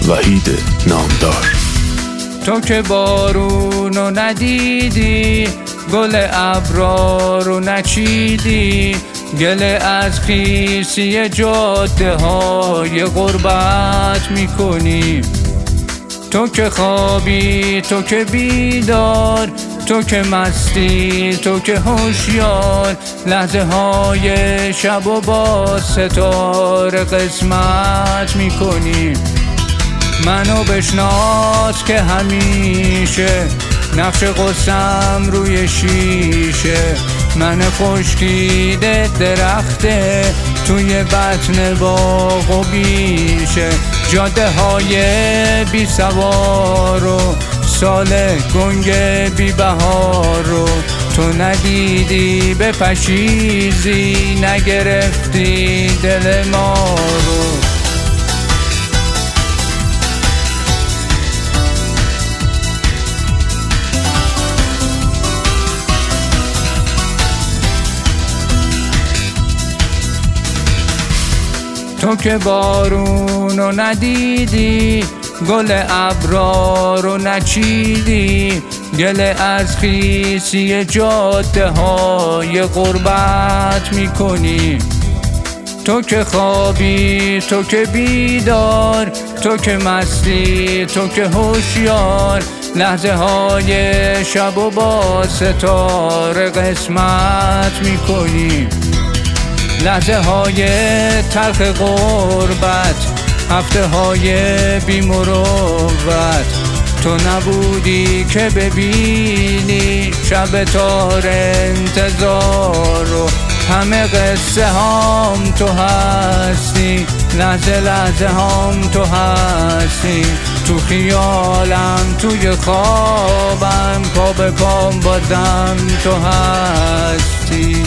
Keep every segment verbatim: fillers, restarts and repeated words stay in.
وحید نامدار. تو که بارونو ندیدی، گل ابرا رو نچیدی، گله از خیسی جاده های غربت میکنی. تو که خوابی، تو که بیدار، تو که مستی، تو که هوشیار، لحظه های شب و با ستاره قسمت میکنی. منو بشناس که همیشه نقش قصم روی شیشه، من خشکیده درخته توی بطن باغ و بیشه. جاده های بی سوار و سال گنگ بی بهار رو تو ندیدی، به پشیزی نگرفتی دل ما رو. تو که بارونو ندیدی، گل ابرا رو نچیدی، گله از خیسی جاده های غربت میکنی. تو که خوابی، تو که بیدار، تو که مستی، تو که هوشیار، لحظه های شب و با ستاره قسمت میکنی. لحظه های تلخ غربت، هفته های بی مروت، تو نبودی که ببینی شب تار انتظار و همه قصه هام تو هستی، لحظه لحظه هام تو هستی، تو خیالم توی خوابم، پا به پام بازم تو هستی.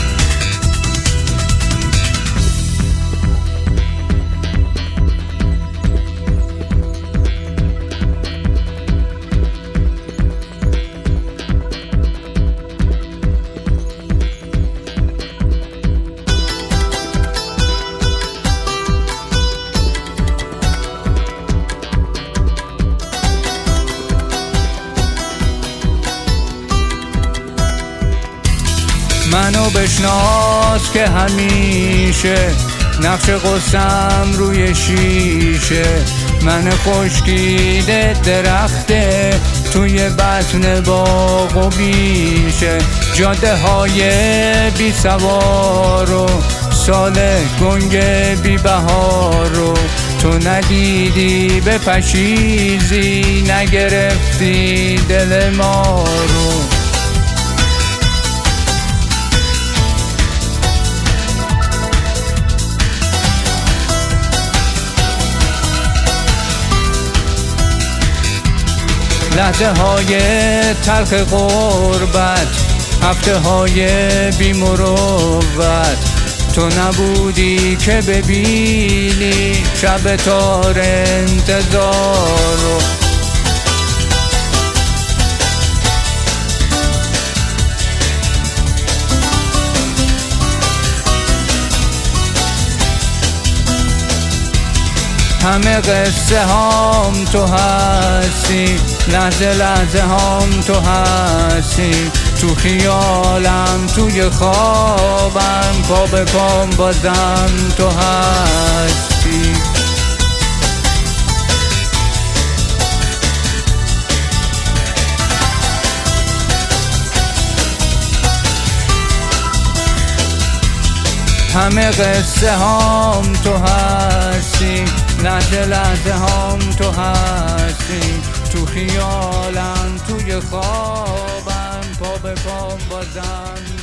منو بشناس که همیشه نقش قصم روی شیشه، من خشکیده درخته توی بطن باغ و بیشه. جاده های بی سوار و سال گنگ بی بهار رو تو ندیدی، به پشیزی نگرفتی دل ما رو. لحظه های تلخ غربت، هفته های بی مروت، تو نبودی که ببینی شب تار انتظار رو. همه قصه هام تو هستی، لحظه لحظه هام تو هستی، تو خیالم توی خوابم، پا به پام بازم تو هستی. همه قصه هام تو هستی، لحظه لحظه هام تو هستی، تو خیالم توی خوابم، پا به پام بازم